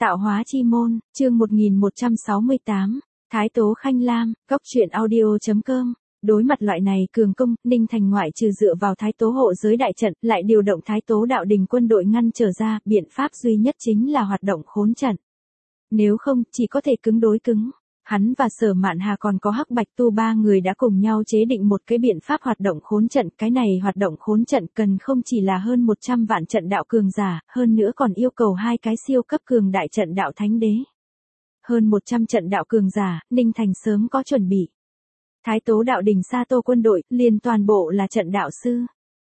Tạo hóa chi môn, chương 1168, Thái Tố Khanh Lam, góc truyện audio.com. Đối mặt loại này cường công, Ninh Thành ngoại trừ dựa vào Thái Tố hộ giới đại trận, lại điều động Thái Tố đạo đình quân đội ngăn trở ra, biện pháp duy nhất chính là hoạt động khốn trận. Nếu không, chỉ có thể cứng đối cứng. Hắn và Sở Mạn Hà còn có Hắc Bạch Tu ba người đã cùng nhau chế định một cái biện pháp hoạt động khốn trận. Cái này hoạt động khốn trận cần không chỉ là hơn 100 vạn trận đạo cường giả, hơn nữa còn yêu cầu 2 cái siêu cấp cường đại trận đạo thánh đế. Hơn 100 trận đạo cường giả, Ninh Thành sớm có chuẩn bị. Thái Tố đạo đình Sa Tô quân đội, liền toàn bộ là trận đạo sư.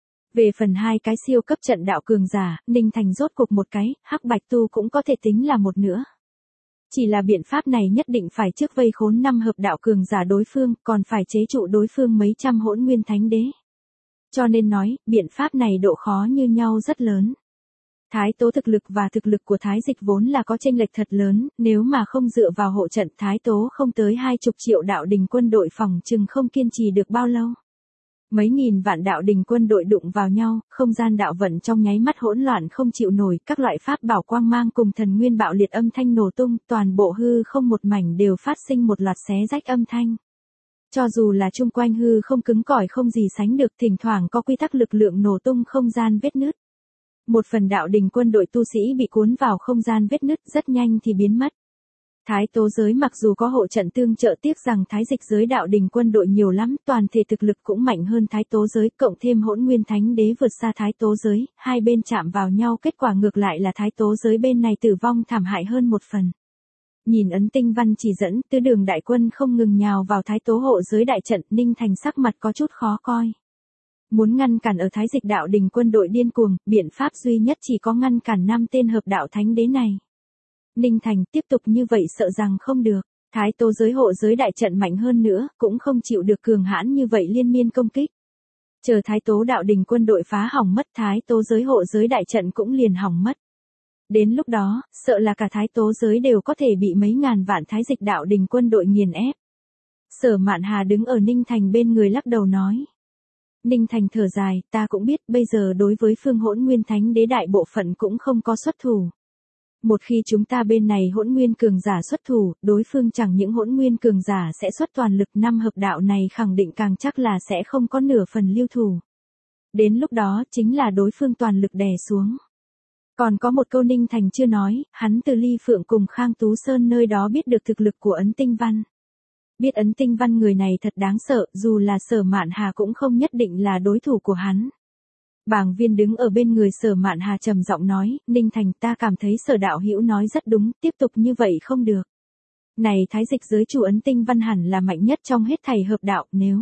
Về phần 2 cái siêu cấp trận đạo cường giả, Ninh Thành rốt cuộc một cái, Hắc Bạch Tu cũng có thể tính là một nữa. Chỉ là biện pháp này nhất định phải trước vây khốn 5 hợp đạo cường giả đối phương, còn phải chế trụ đối phương mấy trăm hỗn nguyên thánh đế. Cho nên nói, biện pháp này độ khó như nhau rất lớn. Thái Tố thực lực và thực lực của Thái Dịch vốn là có chênh lệch thật lớn, nếu mà không dựa vào hộ trận Thái Tố không tới 20 triệu đạo đình quân đội phòng chừng không kiên trì được bao lâu. Mấy nghìn vạn đạo đình quân đội đụng vào nhau, không gian đạo vận trong nháy mắt hỗn loạn không chịu nổi, các loại pháp bảo quang mang cùng thần nguyên bạo liệt âm thanh nổ tung, toàn bộ hư không một mảnh đều phát sinh một loạt xé rách âm thanh. Cho dù là chung quanh hư không cứng cỏi không gì sánh được, thỉnh thoảng có quy tắc lực lượng nổ tung không gian vết nứt. Một phần đạo đình quân đội tu sĩ bị cuốn vào không gian vết nứt rất nhanh thì biến mất. Thái Tố giới mặc dù có hộ trận tương trợ, tiếc rằng Thái Dịch giới đạo đình quân đội nhiều lắm, toàn thể thực lực cũng mạnh hơn Thái Tố giới, cộng thêm hỗn nguyên thánh đế vượt xa Thái Tố giới, hai bên chạm vào nhau, kết quả ngược lại là Thái Tố giới bên này tử vong thảm hại hơn một phần. Nhìn ấn tinh văn chỉ dẫn, tứ đường đại quân không ngừng nhào vào Thái Tố hộ giới đại trận, Ninh Thành sắc mặt có chút khó coi. Muốn ngăn cản ở Thái Dịch đạo đình quân đội điên cuồng, biện pháp duy nhất chỉ có ngăn cản 5 tên hợp đạo thánh đế này. Ninh Thành tiếp tục như vậy sợ rằng không được, Thái Tố giới hộ giới đại trận mạnh hơn nữa, cũng không chịu được cường hãn như vậy liên miên công kích. Chờ Thái Tố đạo đình quân đội phá hỏng mất, Thái Tố giới hộ giới đại trận cũng liền hỏng mất. Đến lúc đó, sợ là cả Thái Tố giới đều có thể bị mấy ngàn vạn Thái Dịch đạo đình quân đội nghiền ép. Sở Mạn Hà đứng ở Ninh Thành bên người lắc đầu nói. Ninh Thành thở dài, ta cũng biết bây giờ đối với phương hỗn nguyên thánh đế đại bộ phận cũng không có xuất thủ. Một khi chúng ta bên này hỗn nguyên cường giả xuất thủ, đối phương chẳng những hỗn nguyên cường giả sẽ xuất toàn lực, 5 hợp đạo này khẳng định càng chắc là sẽ không có nửa phần lưu thủ. Đến lúc đó chính là đối phương toàn lực đè xuống. Còn có một câu Ninh Thành chưa nói, hắn từ Ly Phượng cùng Khang Tú Sơn nơi đó biết được thực lực của ấn tinh văn. Biết ấn tinh văn người này thật đáng sợ, dù là Sở Mạn Hà cũng không nhất định là đối thủ của hắn. Bàng Viên đứng ở bên người Sở Mạn Hà trầm giọng nói, Ninh Thành, ta cảm thấy Sở đạo hữu nói rất đúng, tiếp tục như vậy không được. Này Thái Dịch giới chủ ấn tinh văn hẳn là mạnh nhất trong hết thảy hợp đạo, nếu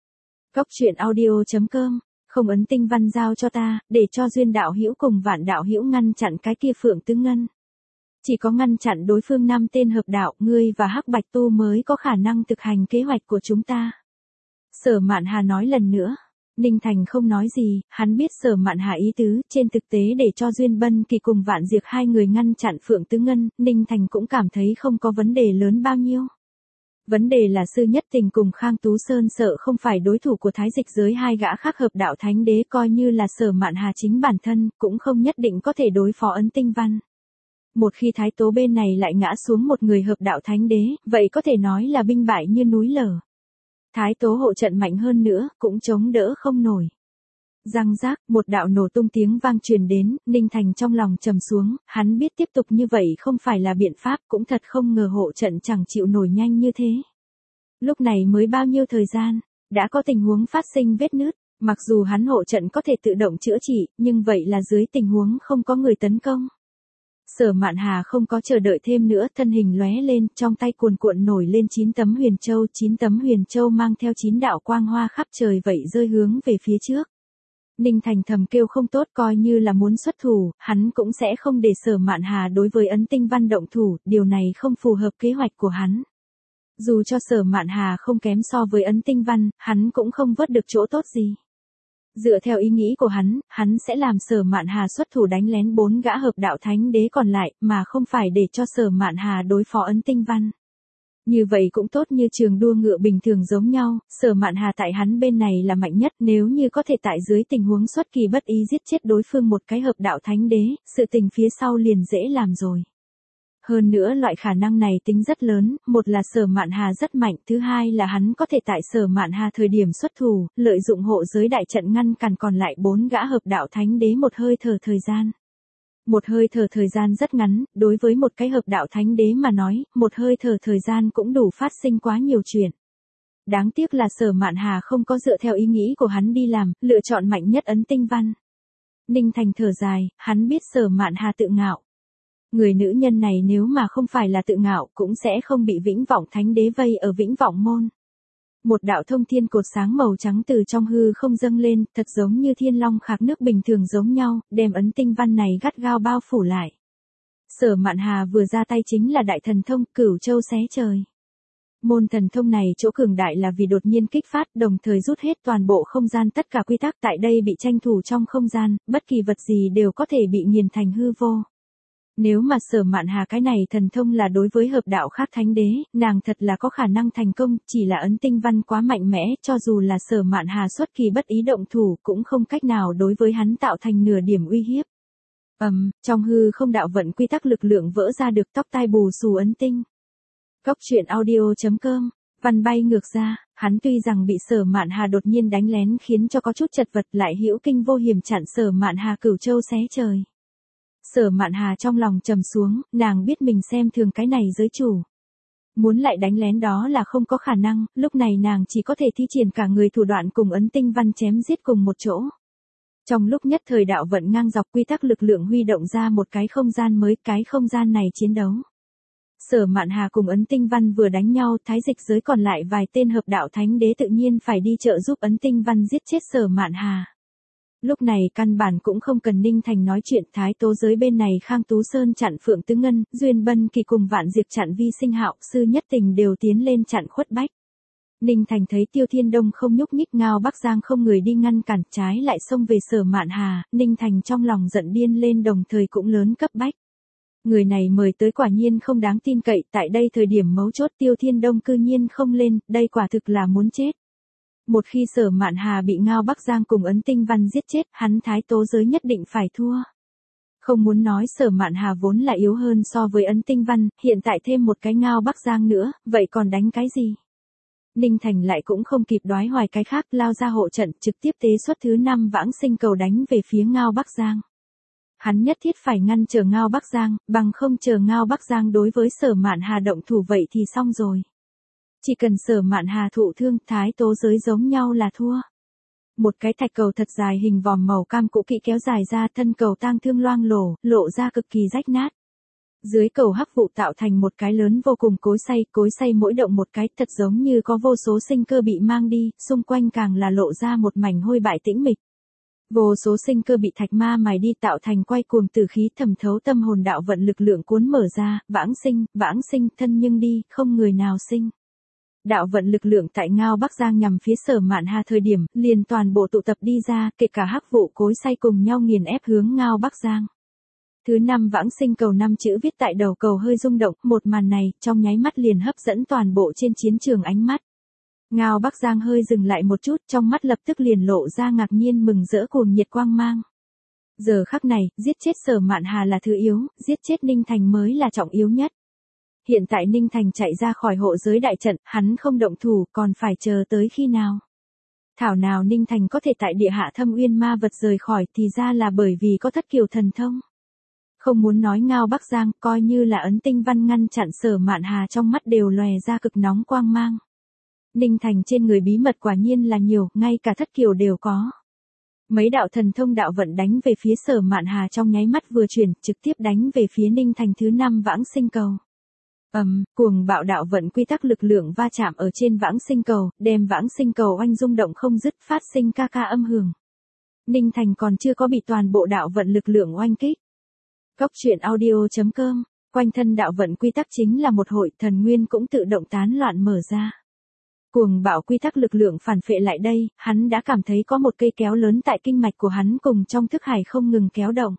góc truyện audio.com, không ấn tinh văn giao cho ta, để cho Duyên đạo hữu cùng Vạn đạo hữu ngăn chặn cái kia Phượng Tứ Ngân. Chỉ có ngăn chặn đối phương 5 tên hợp đạo, ngươi và Hắc Bạch Tu mới có khả năng thực hành kế hoạch của chúng ta. Sở Mạn Hà nói lần nữa. Ninh Thành không nói gì, hắn biết Sở Mạn Hà ý tứ, trên thực tế để cho Duyên Bân Kỳ cùng Vạn Diệp hai người ngăn chặn Phượng Tứ Ngân, Ninh Thành cũng cảm thấy không có vấn đề lớn bao nhiêu. Vấn đề là Sư Nhất Tình cùng Khang Tú Sơn sợ không phải đối thủ của Thái Dịch giới 2 gã khác hợp đạo thánh đế, coi như là Sở Mạn Hà chính bản thân, cũng không nhất định có thể đối phó ấn tinh văn. Một khi Thái Tố bên này lại ngã xuống một người hợp đạo thánh đế, vậy có thể nói là binh bại như núi lở. Thái Tố hộ trận mạnh hơn nữa, cũng chống đỡ không nổi. Răng rác, một đạo nổ tung tiếng vang truyền đến, Ninh Thành trong lòng trầm xuống, hắn biết tiếp tục như vậy không phải là biện pháp, cũng thật không ngờ hộ trận chẳng chịu nổi nhanh như thế. Lúc này mới bao nhiêu thời gian, đã có tình huống phát sinh vết nứt, mặc dù hắn hộ trận có thể tự động chữa trị, nhưng vậy là dưới tình huống không có người tấn công. Sở Mạn Hà không có chờ đợi thêm nữa, thân hình lóe lên, trong tay cuồn cuộn nổi lên 9 tấm huyền châu, 9 tấm huyền châu mang theo 9 đạo quang hoa khắp trời vậy rơi hướng về phía trước. Ninh Thành thầm kêu không tốt, coi như là muốn xuất thủ, hắn cũng sẽ không để Sở Mạn Hà đối với ấn tinh văn động thủ, điều này không phù hợp kế hoạch của hắn. Dù cho Sở Mạn Hà không kém so với ấn tinh văn, hắn cũng không vớt được chỗ tốt gì. Dựa theo ý nghĩ của hắn sẽ làm Sở Mạn Hà xuất thủ đánh lén 4 gã hợp đạo thánh đế còn lại, mà không phải để cho Sở Mạn Hà đối phó ấn tinh văn. Như vậy cũng tốt, như trường đua ngựa bình thường giống nhau, Sở Mạn Hà tại hắn bên này là mạnh nhất, nếu như có thể tại dưới tình huống xuất kỳ bất ý giết chết đối phương một cái hợp đạo thánh đế, sự tình phía sau liền dễ làm rồi. Hơn nữa loại khả năng này tính rất lớn, một là Sở Mạn Hà rất mạnh, thứ hai là hắn có thể tại Sở Mạn Hà thời điểm xuất thủ, lợi dụng hộ giới đại trận ngăn cản còn lại 4 gã hợp đạo thánh đế một hơi thở thời gian. Một hơi thở thời gian rất ngắn, đối với một cái hợp đạo thánh đế mà nói, một hơi thở thời gian cũng đủ phát sinh quá nhiều chuyện. Đáng tiếc là Sở Mạn Hà không có dựa theo ý nghĩ của hắn đi làm, lựa chọn mạnh nhất ấn tinh văn. Ninh Thành thở dài, hắn biết Sở Mạn Hà tự ngạo. Người nữ nhân này nếu mà không phải là tự ngạo cũng sẽ không bị Vĩnh Vọng Thánh Đế vây ở Vĩnh Vọng Môn. Một đạo thông thiên cột sáng màu trắng từ trong hư không dâng lên, thật giống như thiên long khạc nước bình thường giống nhau, đem ấn tinh văn này gắt gao bao phủ lại. Sở Mạn Hà vừa ra tay chính là đại thần thông Cửu Châu xé trời. Môn thần thông này chỗ cường đại là vì đột nhiên kích phát, đồng thời rút hết toàn bộ không gian, tất cả quy tắc tại đây bị tranh thủ trong không gian, bất kỳ vật gì đều có thể bị nghiền thành hư vô. Nếu mà Sở Mạn Hà cái này thần thông là đối với hợp đạo khác thánh đế, nàng thật là có khả năng thành công, chỉ là ấn tinh văn quá mạnh mẽ, cho dù là Sở Mạn Hà xuất kỳ bất ý động thủ cũng không cách nào đối với hắn tạo thành nửa điểm uy hiếp. Trong hư không đạo vận quy tắc lực lượng vỡ ra được, tóc tai bù xù ấn tinh. Góc truyện audio.com, văn bay ngược ra, hắn tuy rằng bị Sở Mạn Hà đột nhiên đánh lén khiến cho có chút chật vật, lại hữu kinh vô hiểm chặn Sở Mạn Hà Cửu Châu xé trời. Sở Mạn Hà trong lòng trầm xuống, nàng biết mình xem thường cái này giới chủ. Muốn lại đánh lén đó là không có khả năng, lúc này nàng chỉ có thể thi triển cả người thủ đoạn cùng ấn tinh văn chém giết cùng một chỗ. Trong lúc nhất thời đạo vận ngang dọc, quy tắc lực lượng huy động ra một cái không gian mới, cái không gian này chiến đấu. Sở Mạn Hà cùng ấn tinh văn vừa đánh nhau, thái dịch giới còn lại vài tên hợp đạo thánh đế tự nhiên phải đi trợ giúp ấn tinh văn giết chết Sở Mạn Hà. Lúc này căn bản cũng không cần Ninh Thành nói chuyện, thái tố giới bên này Khang Tú Sơn chặn Phượng Tứ Ngân, Duyên Bân Kỳ cùng Vạn Diệp chặn Vi Sinh Hạo, Sư Nhất Tình đều tiến lên chặn Khuất Bách. Ninh Thành thấy Tiêu Thiên Đông không nhúc nhích, Ngao Bắc Giang không người đi ngăn cản, trái lại xông về Sở Mạn Hà, Ninh Thành trong lòng giận điên lên, đồng thời cũng lớn cấp bách. Người này mời tới quả nhiên không đáng tin cậy, tại đây thời điểm mấu chốt Tiêu Thiên Đông cư nhiên không lên, đây quả thực là muốn chết. Một khi Sở Mạn Hà bị Ngao Bắc Giang cùng ấn tinh văn giết chết, hắn thái tố giới nhất định phải thua. Không muốn nói Sở Mạn Hà vốn là yếu hơn so với ấn tinh văn, hiện tại thêm một cái Ngao Bắc Giang nữa, vậy còn đánh cái gì? Ninh Thành lại cũng không kịp đoái hoài cái khác, lao ra hộ trận, trực tiếp tế xuất thứ 5 vãng sinh cầu đánh về phía Ngao Bắc Giang. Hắn nhất thiết phải ngăn chờ Ngao Bắc Giang, bằng không chờ Ngao Bắc Giang đối với Sở Mạn Hà động thủ vậy thì xong rồi. Chỉ cần Sở Mạn Hà thụ thương, thái tố giới giống nhau là thua. Một cái thạch cầu thật dài hình vòm màu cam cũ kỹ kéo dài ra, thân cầu tang thương loang lổ, lộ ra cực kỳ rách nát. Dưới cầu hắc vụ tạo thành một cái lớn vô cùng cối xay mỗi động một cái, thật giống như có vô số sinh cơ bị mang đi, xung quanh càng là lộ ra một mảnh hôi bại tĩnh mịch. Vô số sinh cơ bị thạch ma mài đi, tạo thành quay cuồng tử khí thẩm thấu tâm hồn, đạo vận lực lượng cuốn mở ra, vãng sinh, thân nhưng đi, không người nào sinh. Đạo vận lực lượng tại Ngao Bắc Giang nhằm phía Sở Mạn Hà thời điểm, liền toàn bộ tụ tập đi ra, kể cả hắc vụ cối xay cùng nhau nghiền ép hướng Ngao Bắc Giang. Thứ 5 vãng sinh cầu 5 chữ viết tại đầu cầu hơi rung động, một màn này, trong nháy mắt liền hấp dẫn toàn bộ trên chiến trường ánh mắt. Ngao Bắc Giang hơi dừng lại một chút, trong mắt lập tức liền lộ ra ngạc nhiên mừng rỡ cuồng nhiệt quang mang. Giờ khắc này, giết chết Sở Mạn Hà là thứ yếu, giết chết Ninh Thành mới là trọng yếu nhất. Hiện tại Ninh Thành chạy ra khỏi hộ giới đại trận, hắn không động thủ, còn phải chờ tới khi nào? Thảo nào Ninh Thành có thể tại địa hạ thâm uyên ma vật rời khỏi, thì ra là bởi vì có thất kiều thần thông. Không muốn nói Ngao Bắc Giang, coi như là ấn tinh văn ngăn chặn Sở Mạn Hà, trong mắt đều lòe ra cực nóng quang mang. Ninh Thành trên người bí mật quả nhiên là nhiều, ngay cả thất kiều đều có. Mấy đạo thần thông đạo vận đánh về phía Sở Mạn Hà trong nháy mắt vừa chuyển, trực tiếp đánh về phía Ninh Thành thứ 5 vãng sinh cầu. Cuồng bạo đạo vận quy tắc lực lượng va chạm ở trên vãng sinh cầu, đem vãng sinh cầu oanh rung động không dứt, phát sinh ca ca âm hưởng. Ninh Thành còn chưa có bị toàn bộ đạo vận lực lượng oanh kích. Góc truyện audio.com, quanh thân đạo vận quy tắc chính là một hội, thần nguyên cũng tự động tán loạn mở ra. Cuồng bạo quy tắc lực lượng phản phệ lại đây, hắn đã cảm thấy có một cây kéo lớn tại kinh mạch của hắn cùng trong thức hải không ngừng kéo động.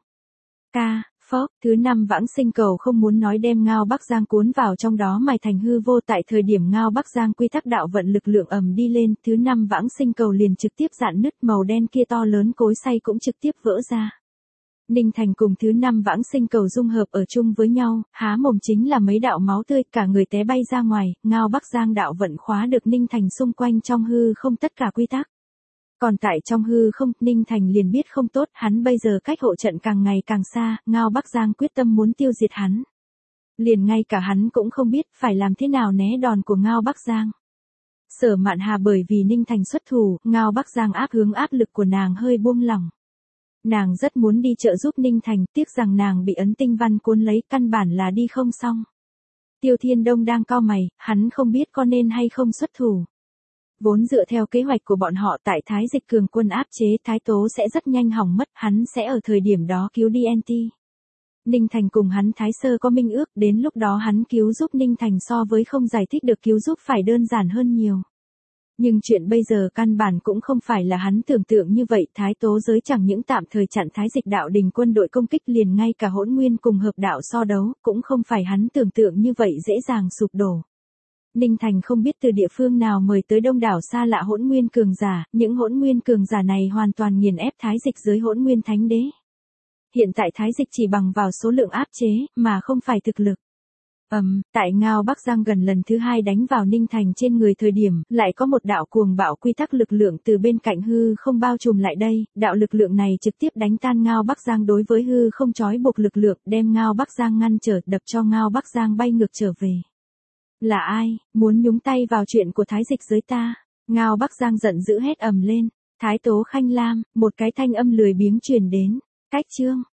Thứ 5 vãng sinh cầu không muốn nói đem Ngao Bắc Giang cuốn vào trong đó mài thành hư vô, tại thời điểm Ngao Bắc Giang quy tắc đạo vận lực lượng đi lên, thứ 5 vãng sinh cầu liền trực tiếp rạn nứt, màu đen kia to lớn cối xay cũng trực tiếp vỡ ra. Ninh Thành cùng thứ 5 vãng sinh cầu dung hợp ở chung với nhau, há mồm chính là mấy đạo máu tươi, cả người té bay ra ngoài, Ngao Bắc Giang đạo vận khóa được Ninh Thành xung quanh trong hư không tất cả quy tắc. Còn tại trong hư không, Ninh Thành liền biết không tốt, hắn bây giờ cách hộ trận càng ngày càng xa, Ngao Bắc Giang quyết tâm muốn tiêu diệt hắn. Liền ngay cả hắn cũng không biết phải làm thế nào né đòn của Ngao Bắc Giang. Sở Mạn Hà bởi vì Ninh Thành xuất thủ, Ngao Bắc Giang áp lực của nàng hơi buông lỏng. Nàng rất muốn đi trợ giúp Ninh Thành, tiếc rằng nàng bị ấn tinh văn cuốn lấy, căn bản là đi không xong. Tiêu Thiên Đông đang cau mày, hắn không biết có nên hay không xuất thủ. Vốn dựa theo kế hoạch của bọn họ, tại Thái Dịch cường quân áp chế Thái Tố sẽ rất nhanh hỏng mất, hắn sẽ ở thời điểm đó cứu DNT. Ninh Thành cùng hắn Thái Sơ có minh ước, đến lúc đó hắn cứu giúp Ninh Thành so với không giải thích được cứu giúp phải đơn giản hơn nhiều. Nhưng chuyện bây giờ căn bản cũng không phải là hắn tưởng tượng như vậy, Thái Tố giới chẳng những tạm thời chặn Thái Dịch đạo đình quân đội công kích, liền ngay cả Hỗn Nguyên cùng hợp đạo so đấu, cũng không phải hắn tưởng tượng như vậy dễ dàng sụp đổ. Ninh Thành không biết từ địa phương nào mời tới đông đảo xa lạ Hỗn Nguyên cường giả, những Hỗn Nguyên cường giả này hoàn toàn nghiền ép Thái Dịch dưới Hỗn Nguyên Thánh Đế. Hiện tại Thái Dịch chỉ bằng vào số lượng áp chế, mà không phải thực lực. Tại Ngao Bắc Giang gần lần thứ 2 đánh vào Ninh Thành trên người thời điểm, lại có một đạo cuồng bạo quy tắc lực lượng từ bên cạnh hư không bao trùm lại đây, đạo lực lượng này trực tiếp đánh tan Ngao Bắc Giang đối với hư không trói buộc lực lượng, đem Ngao Bắc Giang ngăn trở, đập cho Ngao Bắc Giang bay ngược trở về. Là ai, muốn nhúng tay vào chuyện của Thái Dịch giới ta? Ngao Bắc Giang giận dữ hét ầm lên. Thái Tố Khanh Lam, một cái thanh âm lười biếng truyền đến. Cách chương.